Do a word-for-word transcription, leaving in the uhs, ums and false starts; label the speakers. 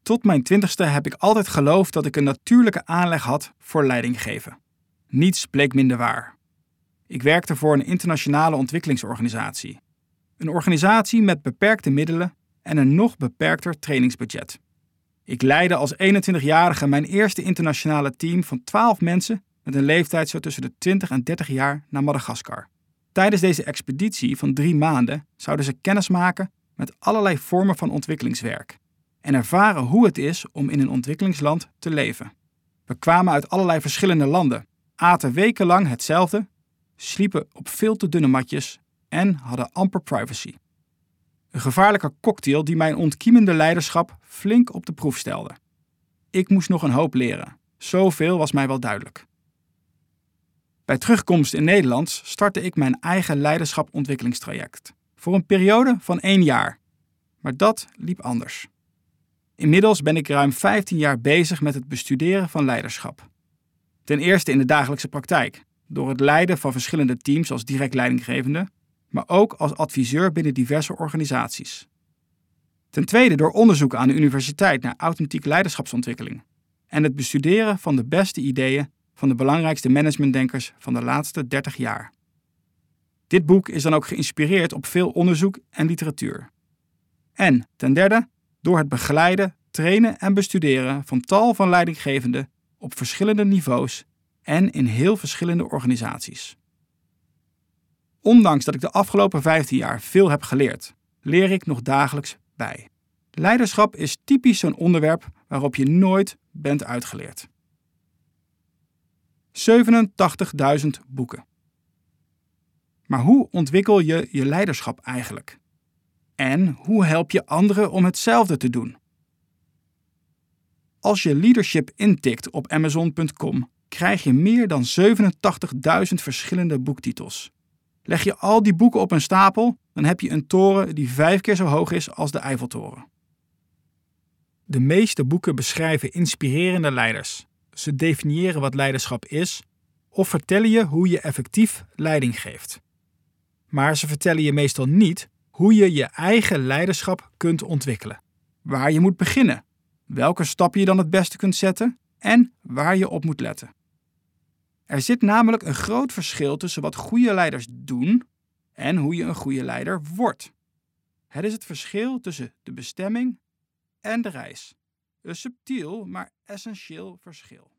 Speaker 1: Tot mijn twintigste heb ik altijd geloofd dat ik een natuurlijke aanleg had voor leidinggeven. Niets bleek minder waar. Ik werkte voor een internationale ontwikkelingsorganisatie. Een organisatie met beperkte middelen en een nog beperkter trainingsbudget. Ik leidde als eenentwintigjarige mijn eerste internationale team van twaalf mensen met een leeftijd zo tussen de twintig en dertig jaar naar Madagaskar. Tijdens deze expeditie van drie maanden zouden ze kennis maken met allerlei vormen van ontwikkelingswerk en ervaren hoe het is om in een ontwikkelingsland te leven. We kwamen uit allerlei verschillende landen, aten wekenlang hetzelfde, sliepen op veel te dunne matjes en hadden amper privacy. Een gevaarlijke cocktail die mijn ontkiemende leiderschap flink op de proef stelde. Ik moest nog een hoop leren. Zoveel was mij wel duidelijk. Bij terugkomst in Nederland startte ik mijn eigen leiderschapontwikkelingstraject. Voor een periode van één jaar. Maar dat liep anders. Inmiddels ben ik ruim vijftien jaar bezig met het bestuderen van leiderschap. Ten eerste in de dagelijkse praktijk, door het leiden van verschillende teams als direct leidinggevende, maar ook als adviseur binnen diverse organisaties. Ten tweede door onderzoek aan de universiteit naar authentieke leiderschapsontwikkeling en het bestuderen van de beste ideeën van de belangrijkste managementdenkers van de laatste dertig jaar. Dit boek is dan ook geïnspireerd op veel onderzoek en literatuur. En ten derde door het begeleiden, trainen en bestuderen van tal van leidinggevenden op verschillende niveaus en in heel verschillende organisaties. Ondanks dat ik de afgelopen vijftien jaar veel heb geleerd, leer ik nog dagelijks bij. Leiderschap is typisch zo'n onderwerp waarop je nooit bent uitgeleerd. zevenentachtigduizend boeken. Maar hoe ontwikkel je je leiderschap eigenlijk? En hoe help je anderen om hetzelfde te doen? Als je leadership intikt op amazon punt com, krijg je meer dan zevenentachtigduizend verschillende boektitels. Leg je al die boeken op een stapel, dan heb je een toren die vijf keer zo hoog is als de Eiffeltoren. De meeste boeken beschrijven inspirerende leiders. Ze definiëren wat leiderschap is of vertellen je hoe je effectief leiding geeft. Maar ze vertellen je meestal niet hoe je je eigen leiderschap kunt ontwikkelen. Waar je moet beginnen, welke stappen je dan het beste kunt zetten en waar je op moet letten. Er zit namelijk een groot verschil tussen wat goede leiders doen en hoe je een goede leider wordt. Het is het verschil tussen de bestemming en de reis. Een subtiel, maar essentieel verschil.